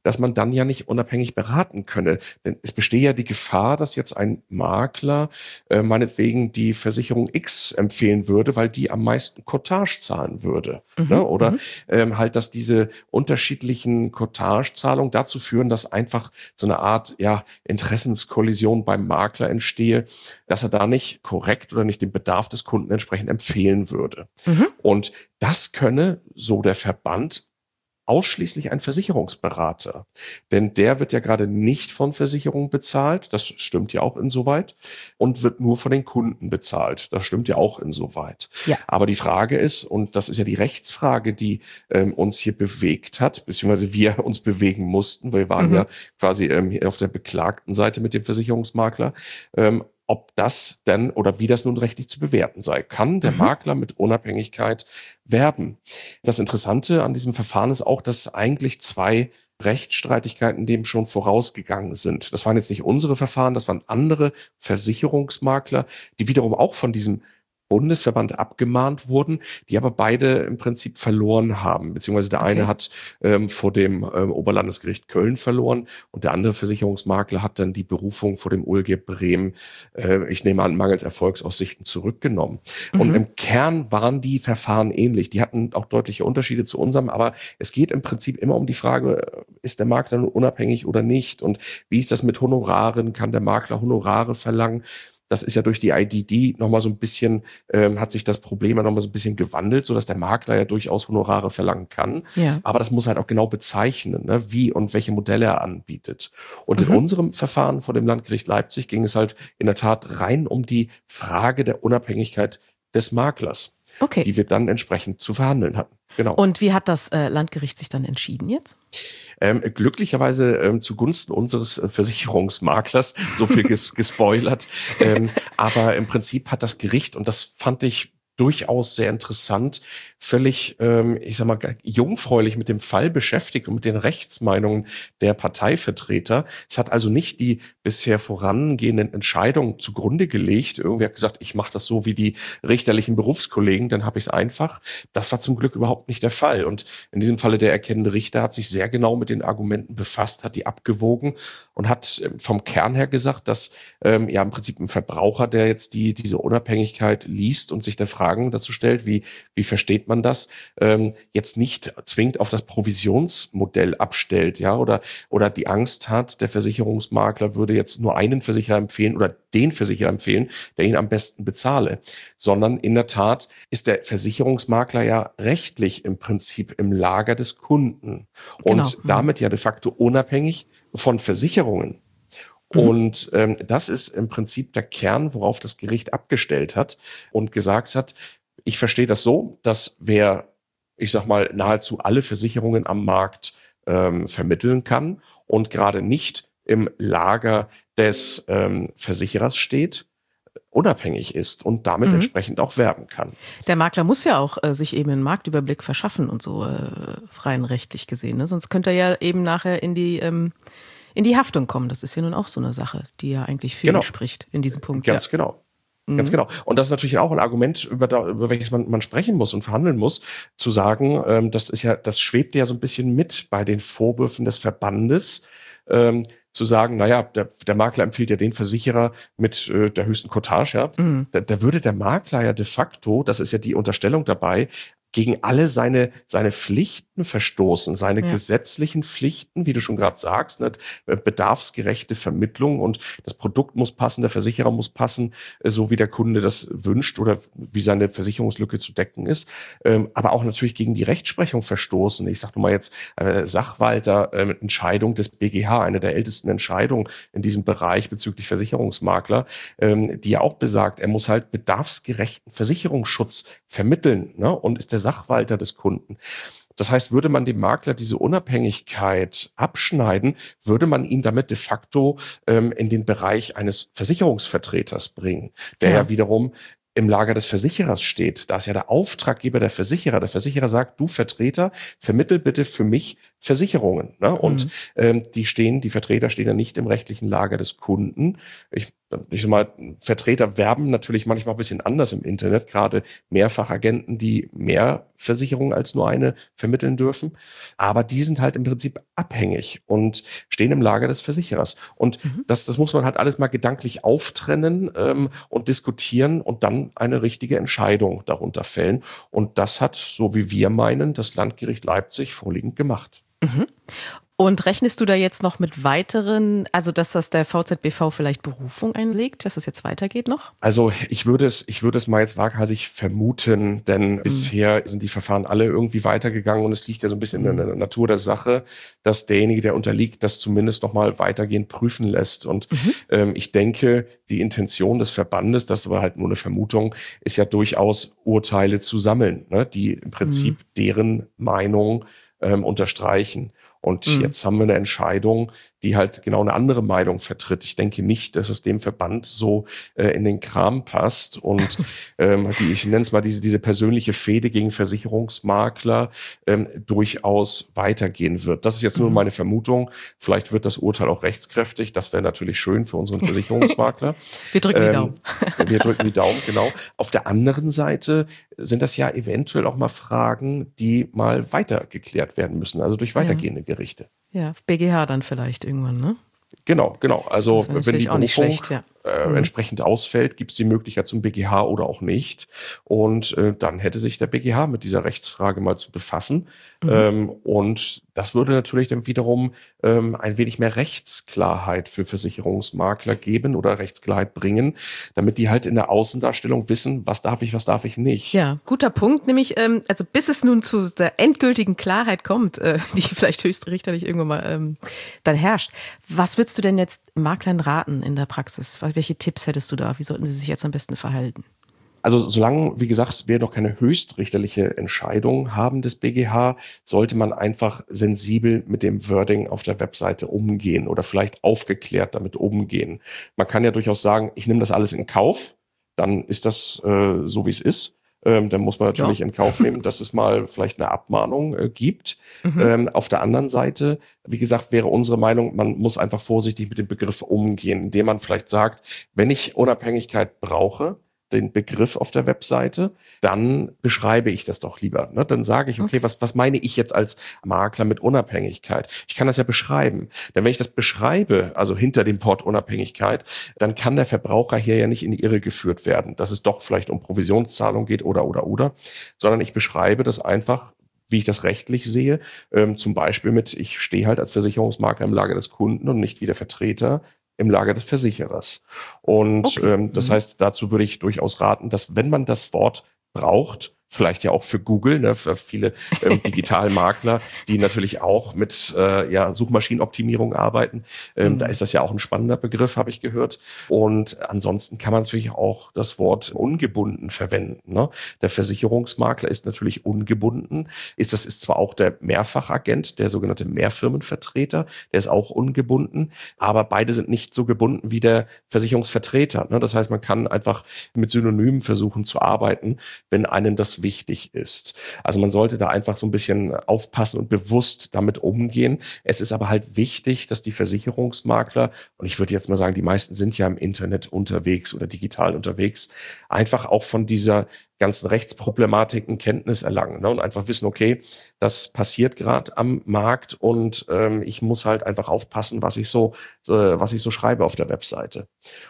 dass man dann ja nicht unabhängig beraten könne. Denn es bestehe ja die Gefahr, dass jetzt ein Makler äh, meinetwegen die Versicherung X empfehlen würde, weil die am meisten Cottage zahlen würde. Mhm, ne? Oder ähm, halt, dass diese unterschiedlichen Cottage-Zahlungen dazu führen, dass einfach so eine Art ja Interessenskollision beim Makler entstehe, dass er da nicht korrekt oder nicht den Bedarf des Kunden entsprechend empfehlen würde. Mhm. Und das könne, so der Verband, ausschließlich ein Versicherungsberater. Denn der wird ja gerade nicht von Versicherungen bezahlt, das stimmt ja auch insoweit, und wird nur von den Kunden bezahlt, das stimmt ja auch insoweit. Ja. Aber die Frage ist, und das ist ja die Rechtsfrage, die ähm, uns hier bewegt hat, beziehungsweise wir uns bewegen mussten, weil wir waren mhm. ja quasi ähm, auf der beklagten Seite mit dem Versicherungsmakler, ähm, ob das denn oder wie das nun rechtlich zu bewerten sei. Kann der mhm. Makler mit Unabhängigkeit werben? Das Interessante an diesem Verfahren ist auch, dass eigentlich zwei Rechtsstreitigkeiten dem schon vorausgegangen sind. Das waren jetzt nicht unsere Verfahren, das waren andere Versicherungsmakler, die wiederum auch von diesem Bundesverband abgemahnt wurden, die aber beide im Prinzip verloren haben. Beziehungsweise der okay. eine hat ähm, vor dem ähm, Oberlandesgericht Köln verloren und der andere Versicherungsmakler hat dann die Berufung vor dem O L G Bremen, äh, ich nehme an, mangels Erfolgsaussichten zurückgenommen. Mhm. Und im Kern waren die Verfahren ähnlich. Die hatten auch deutliche Unterschiede zu unserem, aber es geht im Prinzip immer um die Frage, ist der Makler nun unabhängig oder nicht? Und wie ist das mit Honoraren? Kann der Makler Honorare verlangen? Das ist ja durch die I D D nochmal so ein bisschen, ähm, hat sich das Problem ja nochmal so ein bisschen gewandelt, sodass der Makler ja durchaus Honorare verlangen kann. Ja. Aber das muss halt auch genau bezeichnen, ne, wie und welche Modelle er anbietet. Und mhm. in unserem Verfahren vor dem Landgericht Leipzig ging es halt in der Tat rein um die Frage der Unabhängigkeit des Maklers, okay. die wir dann entsprechend zu verhandeln hatten. Genau. Und wie hat das äh, Landgericht sich dann entschieden jetzt? Ähm, glücklicherweise ähm, zugunsten unseres äh, Versicherungsmaklers, so viel ges- gespoilert. ähm, aber im Prinzip hat das Gericht, und das fand ich durchaus sehr interessant, völlig, ähm, ich sag mal, jungfräulich mit dem Fall beschäftigt und mit den Rechtsmeinungen der Parteivertreter. Es hat also nicht die bisher vorangehenden Entscheidungen zugrunde gelegt. Irgendwer hat gesagt, ich mache das so wie die richterlichen Berufskollegen, dann habe ich es einfach. Das war zum Glück überhaupt nicht der Fall. Und in diesem Falle der erkennende Richter hat sich sehr genau mit den Argumenten befasst, hat die abgewogen und hat vom Kern her gesagt, dass ähm, ja im Prinzip ein Verbraucher, der jetzt die diese Unabhängigkeit liest und sich der Fragen dazu stellt, wie wie versteht man das, ähm, jetzt nicht zwingend auf das Provisionsmodell abstellt, ja, oder oder die Angst hat, der Versicherungsmakler würde jetzt nur einen Versicherer empfehlen oder den Versicherer empfehlen, der ihn am besten bezahle, sondern in der Tat ist der Versicherungsmakler ja rechtlich im Prinzip im Lager des Kunden und genau. damit ja de facto unabhängig von Versicherungen. Und ähm, das ist im Prinzip der Kern, worauf das Gericht abgestellt hat und gesagt hat, ich verstehe das so, dass wer, ich sag mal, nahezu alle Versicherungen am Markt ähm, vermitteln kann und gerade nicht im Lager des ähm, Versicherers steht, unabhängig ist und damit mhm. entsprechend auch werben kann. Der Makler muss ja auch äh, sich eben einen Marktüberblick verschaffen und so äh, rein rechtlich gesehen, ne? Sonst könnte er ja eben nachher in die ähm in die Haftung kommen. Das ist ja nun auch so eine Sache, die ja eigentlich für genau. ihn spricht in diesem Punkt. Ganz ja. genau. Mhm. Ganz genau. Und das ist natürlich auch ein Argument, über, da, über welches man, man sprechen muss und verhandeln muss, zu sagen, ähm, das ist ja, das schwebt ja so ein bisschen mit bei den Vorwürfen des Verbandes, ähm, zu sagen, naja, der, der Makler empfiehlt ja den Versicherer mit äh, der höchsten Cottage, ja. Mhm. Da, da würde der Makler ja de facto, das ist ja die Unterstellung dabei, gegen alle seine seine Pflichten verstoßen, seine ja. gesetzlichen Pflichten, wie du schon gerade sagst, ne, bedarfsgerechte Vermittlung und das Produkt muss passen, der Versicherer muss passen, so wie der Kunde das wünscht oder wie seine Versicherungslücke zu decken ist, ähm, aber auch natürlich gegen die Rechtsprechung verstoßen. Ich sage nur mal jetzt äh, Sachwalter äh, Entscheidung des B G H, eine der ältesten Entscheidungen in diesem Bereich bezüglich Versicherungsmakler, ähm, die ja auch besagt, er muss halt bedarfsgerechten Versicherungsschutz vermitteln, ne, und ist der Sachwalter des Kunden. Das heißt, würde man dem Makler diese Unabhängigkeit abschneiden, würde man ihn damit de facto ähm, in den Bereich eines Versicherungsvertreters bringen, der ja, ja wiederum im Lager des Versicherers steht. Da ist ja der Auftraggeber der Versicherer. Der Versicherer sagt, du Vertreter, vermittel bitte für mich Versicherungen. Ne? Und Mhm. ähm, die stehen, die Vertreter stehen ja nicht im rechtlichen Lager des Kunden. Ich, ich sag mal, Vertreter werben natürlich manchmal ein bisschen anders im Internet, gerade Mehrfachagenten, die mehr Versicherungen als nur eine vermitteln dürfen. Aber die sind halt im Prinzip abhängig und stehen im Lager des Versicherers. Und Mhm. das, das muss man halt alles mal gedanklich auftrennen ähm, und diskutieren und dann eine richtige Entscheidung darunter fällen. Und das hat, so wie wir meinen, das Landgericht Leipzig vorliegend gemacht. Mhm. Und rechnest du da jetzt noch mit weiteren, also dass das der V Z B V vielleicht Berufung einlegt, dass es jetzt weitergeht noch? Also ich würde es, ich würde es mal jetzt waghalsig vermuten, denn mhm. bisher sind die Verfahren alle irgendwie weitergegangen und es liegt ja so ein bisschen mhm. in der Natur der Sache, dass derjenige, der unterliegt, das zumindest noch mal weitergehend prüfen lässt. Und mhm. ähm, ich denke, die Intention des Verbandes, das war halt nur eine Vermutung, ist ja durchaus Urteile zu sammeln, ne, die im Prinzip mhm. deren Meinung ähm, unterstreichen. Und mhm. jetzt haben wir eine Entscheidung, die halt genau eine andere Meinung vertritt. Ich denke nicht, dass es dem Verband so äh, in den Kram passt und ähm, die, ich nenne es mal diese diese persönliche Fehde gegen Versicherungsmakler ähm, durchaus weitergehen wird. Das ist jetzt nur mhm. meine Vermutung. Vielleicht wird das Urteil auch rechtskräftig. Das wäre natürlich schön für unseren Versicherungsmakler. Wir drücken ähm, die Daumen. Wir drücken die Daumen, genau. Auf der anderen Seite sind das ja eventuell auch mal Fragen, die mal weiter geklärt werden müssen, also durch weitergehende ja. Gerichte. Ja, B G H dann vielleicht irgendwann, ne? Genau, genau. Also wenn die Berufung schlecht, ja. äh, mhm. entsprechend ausfällt, gibt es die Möglichkeit zum B G H oder auch nicht. Und äh, dann hätte sich der B G H mit dieser Rechtsfrage mal zu befassen. Mhm. Ähm, und das würde natürlich dann wiederum ähm, ein wenig mehr Rechtsklarheit für Versicherungsmakler geben oder Rechtsklarheit bringen, damit die halt in der Außendarstellung wissen, was darf ich, was darf ich nicht. Ja, guter Punkt. Nämlich, ähm, also bis es nun zu der endgültigen Klarheit kommt, äh, die vielleicht höchstrichterlich irgendwann mal ähm, dann herrscht. Was würdest du denn jetzt Maklern raten in der Praxis? Welche Tipps hättest du da? Wie sollten sie sich jetzt am besten verhalten? Also solange, wie gesagt, wir noch keine höchstrichterliche Entscheidung haben des B G H, sollte man einfach sensibel mit dem Wording auf der Webseite umgehen oder vielleicht aufgeklärt damit umgehen. Man kann ja durchaus sagen, ich nehme das alles in Kauf, dann ist das äh, so, wie es ist. Ähm, dann muss man natürlich ja. in Kauf nehmen, dass es mal vielleicht eine Abmahnung äh, gibt. Mhm. Ähm, auf der anderen Seite, wie gesagt, wäre unsere Meinung, man muss einfach vorsichtig mit dem Begriff umgehen, indem man vielleicht sagt, wenn ich Unabhängigkeit brauche, den Begriff auf der Webseite, dann beschreibe ich das doch lieber. Ne? Dann sage ich, okay, okay, was was meine ich jetzt als Makler mit Unabhängigkeit? Ich kann das ja beschreiben. Denn wenn ich das beschreibe, also hinter dem Wort Unabhängigkeit, dann kann der Verbraucher hier ja nicht in die Irre geführt werden, dass es doch vielleicht um Provisionszahlung geht oder, oder, oder, sondern ich beschreibe das einfach, wie ich das rechtlich sehe, ähm, zum Beispiel mit, ich stehe halt als Versicherungsmakler im Lager des Kunden und nicht wie der Vertreter im Lager des Versicherers. Und okay. ähm, das heißt, dazu würde ich durchaus raten, dass wenn man das Wort braucht, vielleicht ja auch für Google, ne, für viele ähm, Digitalmakler, die natürlich auch mit äh, ja, Suchmaschinenoptimierung arbeiten. Ähm, mhm. Da ist das ja auch ein spannender Begriff, habe ich gehört. Und ansonsten kann man natürlich auch das Wort ungebunden verwenden. Ne? Der Versicherungsmakler ist natürlich ungebunden. Ist das ist zwar auch der Mehrfachagent, der sogenannte Mehrfirmenvertreter, der ist auch ungebunden, aber beide sind nicht so gebunden wie der Versicherungsvertreter. Ne? Das heißt, man kann einfach mit Synonymen versuchen zu arbeiten, wenn einem das wichtig ist. Also man sollte da einfach so ein bisschen aufpassen und bewusst damit umgehen. Es ist aber halt wichtig, dass die Versicherungsmakler, und ich würde jetzt mal sagen, die meisten sind ja im Internet unterwegs oder digital unterwegs, einfach auch von dieser ganzen Rechtsproblematiken Kenntnis erlangen, ne? Und einfach wissen, okay, das passiert gerade am Markt und ähm, ich muss halt einfach aufpassen, was ich so, äh, was ich so schreibe auf der Webseite.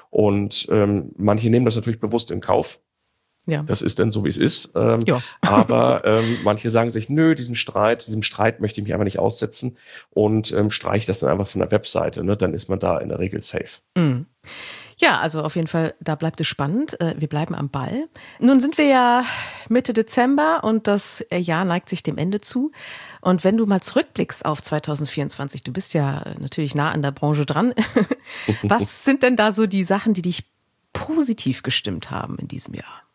Und ähm, manche nehmen das natürlich bewusst in Kauf. Ja. Das ist dann so, wie es ist. Ähm, ja. Aber ähm, manche sagen sich, nö, diesen Streit, diesem Streit möchte ich mich einfach nicht aussetzen und ähm, streiche das dann einfach von der Webseite. Ne? Dann ist man da in der Regel safe. Mhm. Ja, also auf jeden Fall, da bleibt es spannend. Wir bleiben am Ball. Nun sind wir ja Mitte Dezember und das Jahr neigt sich dem Ende zu. Und wenn du mal zurückblickst auf zwanzig vierundzwanzig, du bist ja natürlich nah an der Branche dran. Was sind denn da so die Sachen, die dich positiv gestimmt haben in diesem Jahr?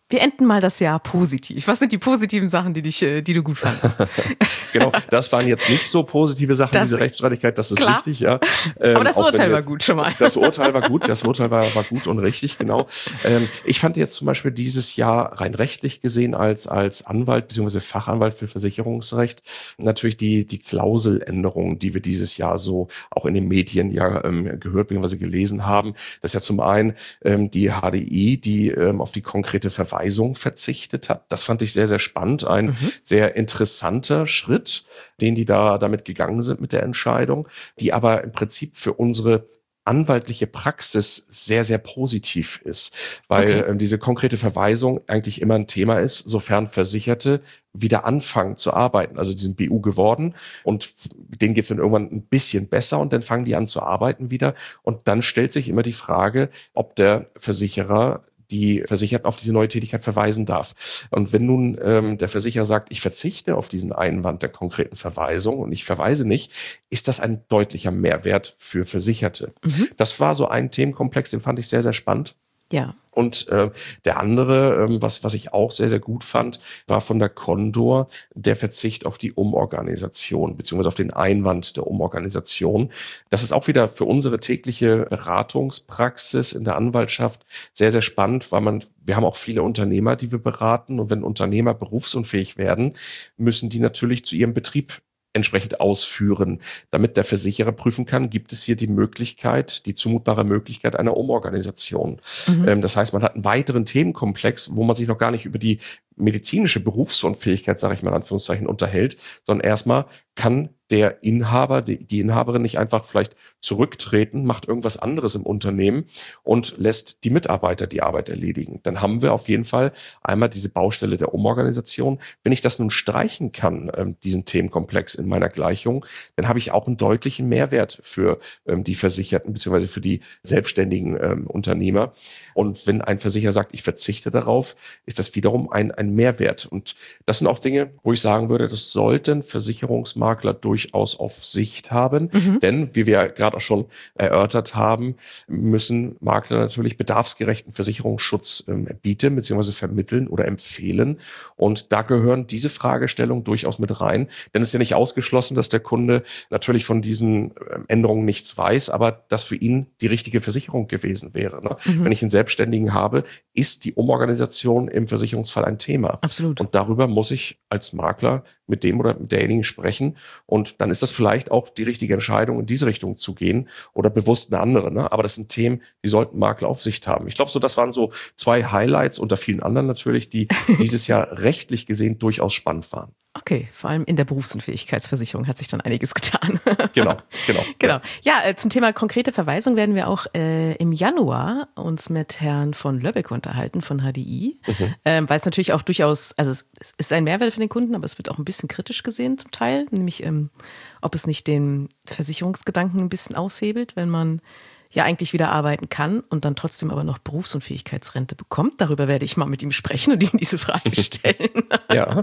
Wir enden mal das Jahr positiv. Was sind die positiven Sachen, die, dich, die du gut fandest? Genau, das waren jetzt nicht so positive Sachen, das, diese Rechtsstreitigkeit, das ist klar. richtig, ja. Ähm, Aber das Urteil war gut schon mal. Das Urteil war gut, das Urteil war, war gut und richtig, genau. Ähm, ich fand jetzt zum Beispiel dieses Jahr rein rechtlich gesehen als, als Anwalt bzw. Fachanwalt für Versicherungsrecht natürlich die, die Klauseländerungen, die wir dieses Jahr so auch in den Medien ja ähm, gehört bzw. gelesen haben. Das ist ja zum einen ähm, die H D I, die ähm, auf die konkrete Verwaltung Verweisung verzichtet hat. Das fand ich sehr, sehr spannend. Ein mhm. sehr interessanter Schritt, den die da damit gegangen sind mit der Entscheidung, die aber im Prinzip für unsere anwaltliche Praxis sehr, sehr positiv ist, weil okay. ähm, diese konkrete Verweisung eigentlich immer ein Thema ist, sofern Versicherte wieder anfangen zu arbeiten. Also die sind B U geworden und denen geht's dann irgendwann ein bisschen besser und dann fangen die an zu arbeiten wieder und dann stellt sich immer die Frage, ob der Versicherer die Versicherten auf diese neue Tätigkeit verweisen darf. Und wenn nun ähm, der Versicherer sagt, ich verzichte auf diesen Einwand der konkreten Verweisung und ich verweise nicht, ist das ein deutlicher Mehrwert für Versicherte. Mhm. Das war so ein Themenkomplex, den fand ich sehr, sehr spannend. Ja. Und äh, der andere, ähm, was was ich auch sehr, sehr gut fand, war von der Condor der Verzicht auf die Umorganisation, beziehungsweise auf den Einwand der Umorganisation. Das ist auch wieder für unsere tägliche Beratungspraxis in der Anwaltschaft sehr, sehr spannend, weil man, wir haben auch viele Unternehmer, die wir beraten. Und wenn Unternehmer berufsunfähig werden, müssen die natürlich zu ihrem Betrieb entsprechend ausführen, damit der Versicherer prüfen kann, gibt es hier die Möglichkeit, die zumutbare Möglichkeit einer Umorganisation. Mhm. Ähm, das heißt, man hat einen weiteren Themenkomplex, wo man sich noch gar nicht über die medizinische Berufsunfähigkeit, sage ich mal in Anführungszeichen, unterhält, sondern erstmal kann der Inhaber, die, die Inhaberin nicht einfach vielleicht zurücktreten, macht irgendwas anderes im Unternehmen und lässt die Mitarbeiter die Arbeit erledigen. Dann haben wir auf jeden Fall einmal diese Baustelle der Umorganisation. Wenn ich das nun streichen kann, ähm, diesen Themenkomplex in meiner Gleichung, dann habe ich auch einen deutlichen Mehrwert für ähm, die Versicherten bzw. für die selbstständigen ähm, Unternehmer. Und wenn ein Versicherer sagt, ich verzichte darauf, ist das wiederum ein, ein Mehrwert. Und das sind auch Dinge, wo ich sagen würde, das sollten Versicherungsmakler durchaus auf Sicht haben. Mhm. Denn, wie wir gerade auch schon erörtert haben, müssen Makler natürlich bedarfsgerechten Versicherungsschutz ähm, bieten bzw. vermitteln oder empfehlen. Und da gehören diese Fragestellungen durchaus mit rein. Denn es ist ja nicht ausgeschlossen, dass der Kunde natürlich von diesen Änderungen nichts weiß, aber das für ihn die richtige Versicherung gewesen wäre. Ne? Mhm. Wenn ich einen Selbstständigen habe, ist die Umorganisation im Versicherungsfall ein Thema. Absolut. Und darüber muss ich als Makler mit dem oder mit derjenigen sprechen. Und dann ist das vielleicht auch die richtige Entscheidung, in diese Richtung zu gehen oder bewusst eine andere. Ne? Aber das sind Themen, die sollten Makler auf Sicht haben. Ich glaube, so das waren so zwei Highlights unter vielen anderen natürlich, die dieses Jahr rechtlich gesehen durchaus spannend waren. Okay, vor allem in der Berufsunfähigkeitsversicherung hat sich dann einiges getan. Genau, genau. Genau. Ja, äh, zum Thema konkrete Verweisung werden wir auch äh, im Januar uns mit Herrn von Löbbeck unterhalten von H D I, mhm. ähm, weil es natürlich auch durchaus, also es, es ist ein Mehrwert für den Kunden, aber es wird auch ein bisschen kritisch gesehen zum Teil, nämlich ähm, ob es nicht den Versicherungsgedanken ein bisschen aushebelt, wenn man ja eigentlich wieder arbeiten kann und dann trotzdem aber noch Berufsunfähigkeitsrente bekommt. Darüber werde ich mal mit ihm sprechen und ihm diese Frage stellen. Ja.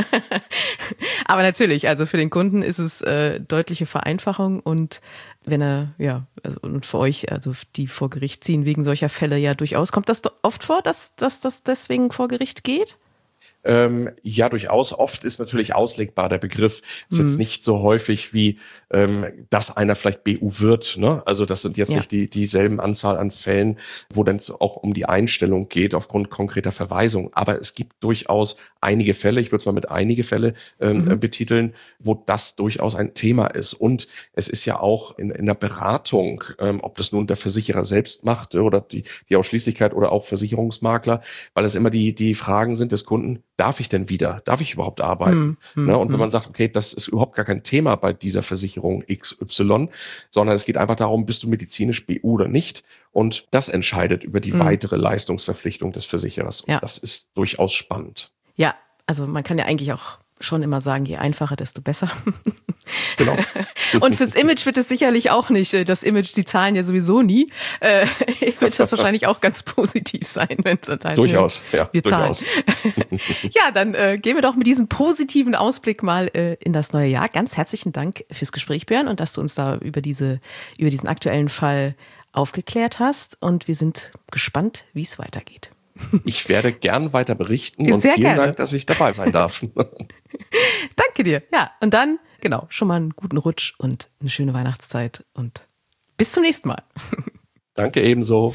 Aber natürlich, also für den Kunden ist es äh, deutliche Vereinfachung und wenn er, ja, also und für euch, also die vor Gericht ziehen wegen solcher Fälle ja durchaus. Kommt das oft vor, dass, dass das deswegen vor Gericht geht? Ähm, ja, durchaus. Oft ist natürlich auslegbar der Begriff. Ist mhm. jetzt nicht so häufig wie, ähm, dass einer vielleicht B U wird. Ne? Also das sind jetzt ja. nicht die dieselben Anzahl an Fällen, wo dann auch um die Einstellung geht aufgrund konkreter Verweisung. Aber es gibt durchaus einige Fälle, ich würde es mal mit einige Fälle ähm, mhm. betiteln, wo das durchaus ein Thema ist. Und es ist ja auch in, in der Beratung, ähm, ob das nun der Versicherer selbst macht oder die, die Ausschließlichkeit oder auch Versicherungsmakler, weil es immer die, die Fragen sind des Kunden, darf ich denn wieder? Darf ich überhaupt arbeiten? Hm, ne? Und hm. wenn man sagt, okay, das ist überhaupt gar kein Thema bei dieser Versicherung X Y, sondern es geht einfach darum, bist du medizinisch B U oder nicht? Und das entscheidet über die hm. weitere Leistungsverpflichtung des Versicherers. Ja. Und das ist durchaus spannend. Ja, also man kann ja eigentlich auch schon immer sagen, je einfacher, desto besser. Genau. Und fürs Image wird es sicherlich auch nicht. Das Image, sie zahlen ja sowieso nie. Äh, wird das wahrscheinlich auch ganz positiv sein, wenn es das heißt. Durchaus, ja. Wir zahlen. Durchaus. Ja, dann äh, gehen wir doch mit diesem positiven Ausblick mal äh, in das neue Jahr. Ganz herzlichen Dank fürs Gespräch, Björn, und dass du uns da über diese, über diesen aktuellen Fall aufgeklärt hast. Und wir sind gespannt, wie es weitergeht. Ich werde gern weiter berichten Sehr und vielen gerne. Dank, dass ich dabei sein darf. Danke dir. Ja, und dann, genau, schon mal einen guten Rutsch und eine schöne Weihnachtszeit und bis zum nächsten Mal. Danke ebenso.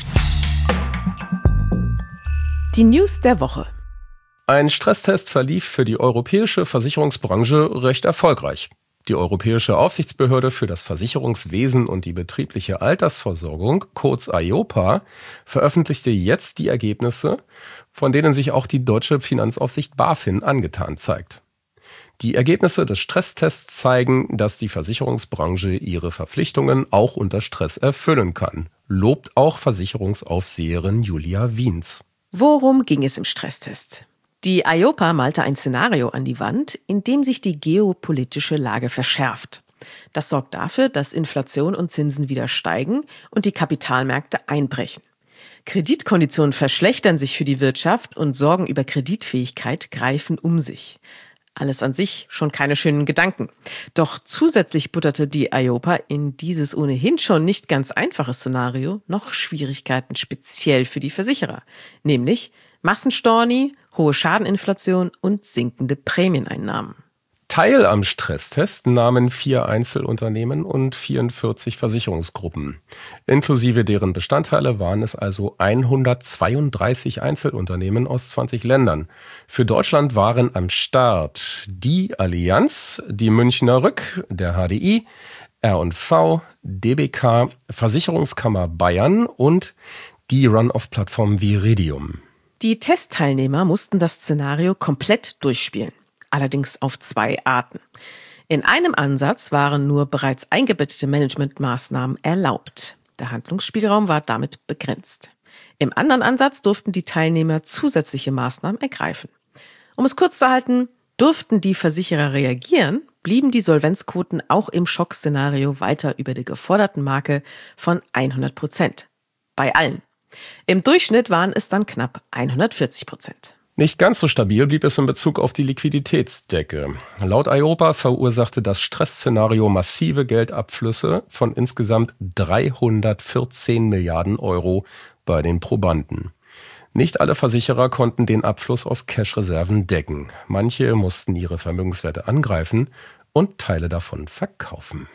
Die News der Woche. Ein Stresstest verlief für die europäische Versicherungsbranche recht erfolgreich. Die Europäische Aufsichtsbehörde für das Versicherungswesen und die betriebliche Altersversorgung, kurz EIOPA, veröffentlichte jetzt die Ergebnisse, von denen sich auch die deutsche Finanzaufsicht BaFin angetan zeigt. Die Ergebnisse des Stresstests zeigen, dass die Versicherungsbranche ihre Verpflichtungen auch unter Stress erfüllen kann, lobt auch Versicherungsaufseherin Julia Wiens. Worum ging es im Stresstest? Die EIOPA malte ein Szenario an die Wand, in dem sich die geopolitische Lage verschärft. Das sorgt dafür, dass Inflation und Zinsen wieder steigen und die Kapitalmärkte einbrechen. Kreditkonditionen verschlechtern sich für die Wirtschaft und Sorgen über Kreditfähigkeit greifen um sich. Alles an sich schon keine schönen Gedanken. Doch zusätzlich butterte die EIOPA in dieses ohnehin schon nicht ganz einfache Szenario noch Schwierigkeiten speziell für die Versicherer, nämlich Massenstorni, hohe Schadeninflation und sinkende Prämieneinnahmen. Teil am Stresstest nahmen vier Einzelunternehmen und vierundvierzig Versicherungsgruppen. Inklusive deren Bestandteile waren es also hundertzweiunddreißig Einzelunternehmen aus zwanzig Ländern. Für Deutschland waren am Start die Allianz, die Münchner Rück, der H D I, R und V, D B K, Versicherungskammer Bayern und die Run-off-Plattform Viridium. Die Testteilnehmer mussten das Szenario komplett durchspielen, allerdings auf zwei Arten. In einem Ansatz waren nur bereits eingebettete Managementmaßnahmen erlaubt. Der Handlungsspielraum war damit begrenzt. Im anderen Ansatz durften die Teilnehmer zusätzliche Maßnahmen ergreifen. Um es kurz zu halten, durften die Versicherer reagieren, blieben die Solvenzquoten auch im Schockszenario weiter über der geforderten Marke von hundert Prozent. Bei allen. Im Durchschnitt waren es dann knapp hundertvierzig Prozent. Nicht ganz so stabil blieb es in Bezug auf die Liquiditätsdecke. Laut EIOPA verursachte das Stressszenario massive Geldabflüsse von insgesamt dreihundertvierzehn Milliarden Euro bei den Probanden. Nicht alle Versicherer konnten den Abfluss aus Cash-Reserven decken. Manche mussten ihre Vermögenswerte angreifen und Teile davon verkaufen.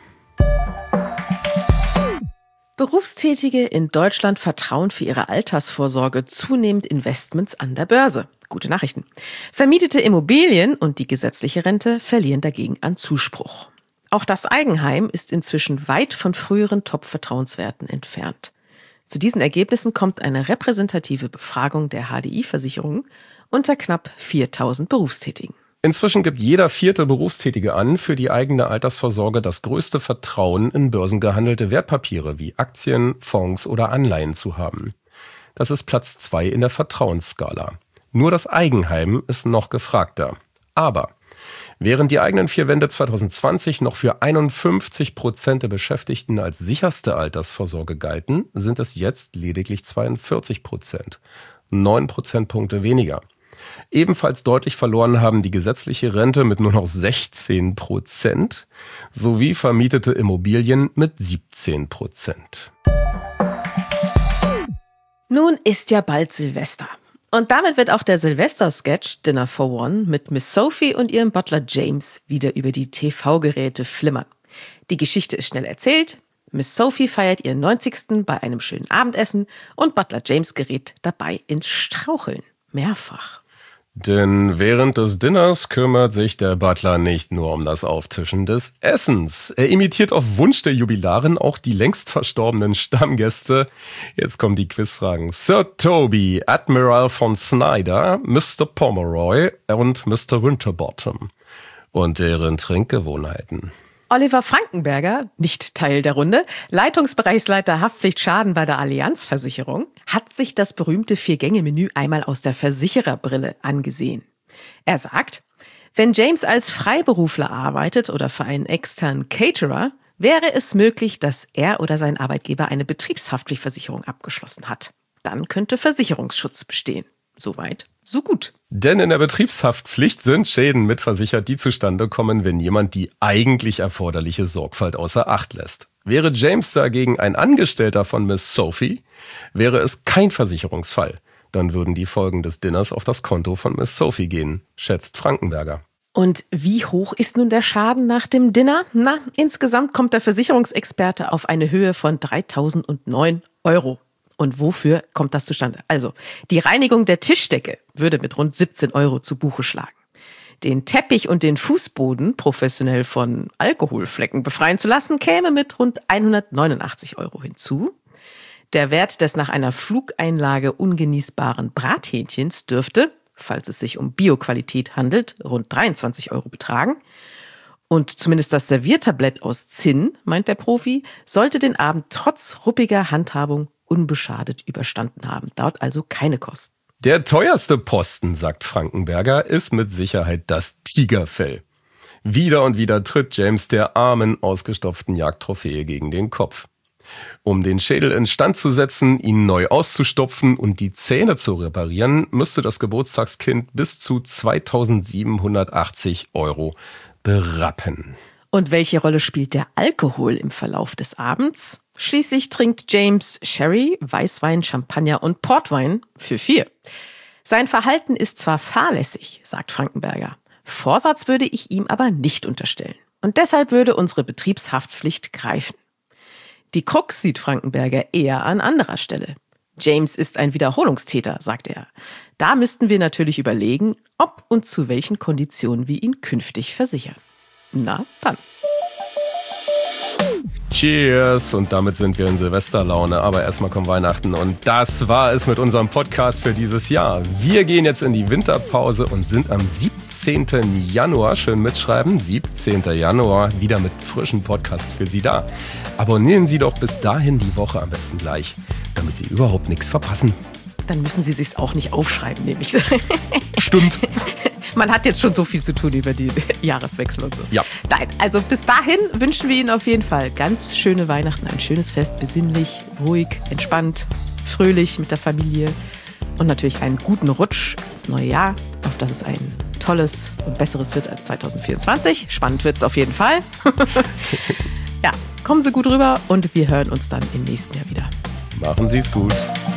Berufstätige in Deutschland vertrauen für ihre Altersvorsorge zunehmend Investments an der Börse. Gute Nachrichten. Vermietete Immobilien und die gesetzliche Rente verlieren dagegen an Zuspruch. Auch das Eigenheim ist inzwischen weit von früheren Top-Vertrauenswerten entfernt. Zu diesen Ergebnissen kommt eine repräsentative Befragung der H D I-Versicherungen unter knapp viertausend Berufstätigen. Inzwischen gibt jeder vierte Berufstätige an, für die eigene Altersvorsorge das größte Vertrauen in börsengehandelte Wertpapiere wie Aktien, Fonds oder Anleihen zu haben. Das ist Platz zwei in der Vertrauensskala. Nur das Eigenheim ist noch gefragter. Aber während die eigenen vier Wände zwanzig zwanzig noch für einundfünfzig Prozent der Beschäftigten als sicherste Altersvorsorge galten, sind es jetzt lediglich zweiundvierzig Prozent. Neun Prozentpunkte weniger. Ebenfalls deutlich verloren haben die gesetzliche Rente mit nur noch sechzehn Prozent sowie vermietete Immobilien mit siebzehn Prozent. Nun ist ja bald Silvester. Und damit wird auch der Silvester-Sketch Dinner for One mit Miss Sophie und ihrem Butler James wieder über die T V-Geräte flimmern. Die Geschichte ist schnell erzählt. Miss Sophie feiert ihren neunzigsten bei einem schönen Abendessen und Butler James gerät dabei ins Straucheln. Mehrfach. Denn während des Dinners kümmert sich der Butler nicht nur um das Auftischen des Essens. Er imitiert auf Wunsch der Jubilarin auch die längst verstorbenen Stammgäste. Jetzt kommen die Quizfragen. Sir Toby, Admiral von Snyder, Mister Pomeroy und Mister Winterbottom. Und deren Trinkgewohnheiten. Oliver Frankenberger, nicht Teil der Runde, Leitungsbereichsleiter Haftpflichtschaden bei der Allianz-Versicherung, hat sich das berühmte Vier-Gänge-Menü einmal aus der Versichererbrille angesehen. Er sagt, wenn James als Freiberufler arbeitet oder für einen externen Caterer, wäre es möglich, dass er oder sein Arbeitgeber eine Betriebshaftpflichtversicherung abgeschlossen hat. Dann könnte Versicherungsschutz bestehen. Soweit, so gut. Denn in der Betriebshaftpflicht sind Schäden mitversichert, die zustande kommen, wenn jemand die eigentlich erforderliche Sorgfalt außer Acht lässt. Wäre James dagegen ein Angestellter von Miss Sophie, wäre es kein Versicherungsfall. Dann würden die Folgen des Dinners auf das Konto von Miss Sophie gehen, schätzt Frankenberger. Und wie hoch ist nun der Schaden nach dem Dinner? Na, insgesamt kommt der Versicherungsexperte auf eine Höhe von dreitausendneun Euro. Und wofür kommt das zustande? Also, die Reinigung der Tischdecke würde mit rund siebzehn Euro zu Buche schlagen. Den Teppich und den Fußboden professionell von Alkoholflecken befreien zu lassen, käme mit rund hundertneunundachtzig Euro hinzu. Der Wert des nach einer Flugeinlage ungenießbaren Brathähnchens dürfte, falls es sich um Bioqualität handelt, rund dreiundzwanzig Euro betragen. Und zumindest das Serviertablett aus Zinn, meint der Profi, sollte den Abend trotz ruppiger Handhabung unbeschadet überstanden haben. Dauert also keine Kosten. Der teuerste Posten, sagt Frankenberger, ist mit Sicherheit das Tigerfell. Wieder und wieder tritt James der armen, ausgestopften Jagdtrophäe gegen den Kopf. Um den Schädel instand zu setzen, ihn neu auszustopfen und die Zähne zu reparieren, müsste das Geburtstagskind bis zu zweitausendsiebenhundertachtzig Euro berappen. Und welche Rolle spielt der Alkohol im Verlauf des Abends? Schließlich trinkt James Sherry, Weißwein, Champagner und Portwein für vier. Sein Verhalten ist zwar fahrlässig, sagt Frankenberger. Vorsatz würde ich ihm aber nicht unterstellen. Und deshalb würde unsere Betriebshaftpflicht greifen. Die Krux sieht Frankenberger eher an anderer Stelle. James ist ein Wiederholungstäter, sagt er. Da müssten wir natürlich überlegen, ob und zu welchen Konditionen wir ihn künftig versichern. Na, dann. Cheers! Und damit sind wir in Silvesterlaune. Aber erstmal kommt Weihnachten. Und das war es mit unserem Podcast für dieses Jahr. Wir gehen jetzt in die Winterpause und sind am siebzehnten Januar, schön mitschreiben, siebzehnten Januar, wieder mit frischen Podcasts für Sie da. Abonnieren Sie doch bis dahin die Woche am besten gleich, damit Sie überhaupt nichts verpassen. Dann müssen Sie sich's auch nicht aufschreiben, nämlich. Stimmt. Man hat jetzt schon so viel zu tun über die Jahreswechsel und so. Ja. Nein, also bis dahin wünschen wir Ihnen auf jeden Fall ganz schöne Weihnachten, ein schönes Fest, besinnlich, ruhig, entspannt, fröhlich mit der Familie und natürlich einen guten Rutsch ins neue Jahr, auf dass es ein tolles und besseres wird als zweitausendvierundzwanzig. Spannend wird es auf jeden Fall. Ja, kommen Sie gut rüber und wir hören uns dann im nächsten Jahr wieder. Machen Sie es gut.